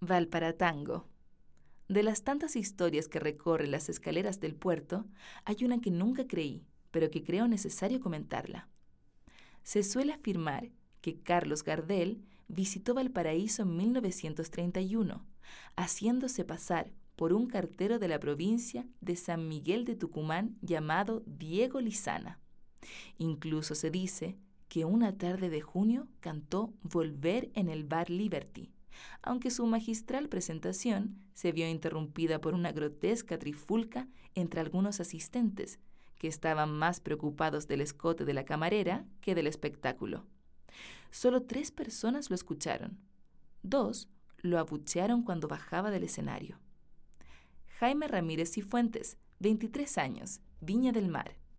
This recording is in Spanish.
Valparatango. De las tantas historias que recorren las escaleras del puerto, hay una que nunca creí, pero que creo necesario comentarla. Se suele afirmar que Carlos Gardel visitó Valparaíso en 1931, haciéndose pasar por un cartero de la provincia de San Miguel de Tucumán llamado Diego Lizana. Incluso se dice que una tarde de junio cantó Volver en el bar Liberty, aunque su magistral presentación se vio interrumpida por una grotesca trifulca entre algunos asistentes, que estaban más preocupados del escote de la camarera que del espectáculo. Solo 3 personas lo escucharon. 2 lo abuchearon cuando bajaba del escenario. Jaime Ramírez Cifuentes, 23 años, Viña del Mar.